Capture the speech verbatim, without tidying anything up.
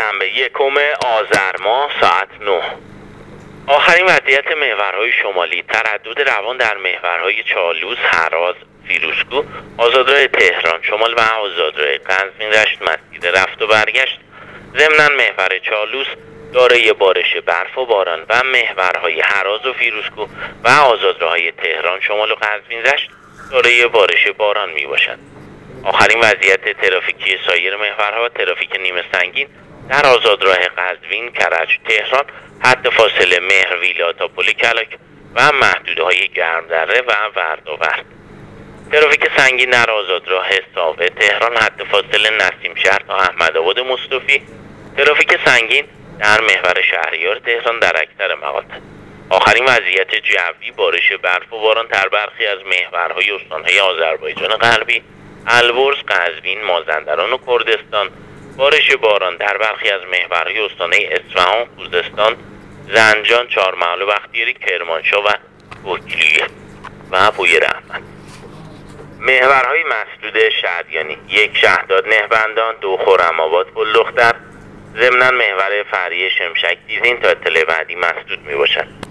شنبه یکم آذر ماه ساعت نه. آخرین وضعیت محورهای شمالی: تردد روان در محورهای چالوس، هراز، فیروزکوه، آزادراه تهران شمال و آزادراه قزوین رشت مسیر رفت و برگشت. ضمناً محور چالوس دارای بارش برف و باران و محورهای هراز و فیروزکوه و آزادراه‌های تهران شمال و قزوین رشت دارای بارش باران می باشد. آخرین وضعیت ترافیکی سایر محورها: ترافیک نیمه سنگین در آزادراه قزوین، کرج، تهران، حد فاصله مهرویلا تا پل کلاک و محدودهای گرمدره و وردآورد. ترافیک سنگین در آزادراه ساوه تهران، حد فاصله نسیم شهر تا احمدآباد مصطفی. ترافیک سنگین در محور شهریار تهران در اکثر مقاطع. آخرین وضعیت جوی: بارش برف و باران در برخی از محورهای استانهای آذربایجان غربی، البرز، قزوین، مازندران و کردستان. بارش باران در برخی از محورهای استانهای اصفهان، خوزستان، زنجان، چهارمحال و بختیاری، کرمانشاه و بوکلیه و بویراحمد. محورهای مسدود شادیانی: یک شهداد نهبندان، دو خرم‌آباد پل دختر. ضمناً محور فریه شمشک دیزین تا اطلاع بعدی مسدود می باشد.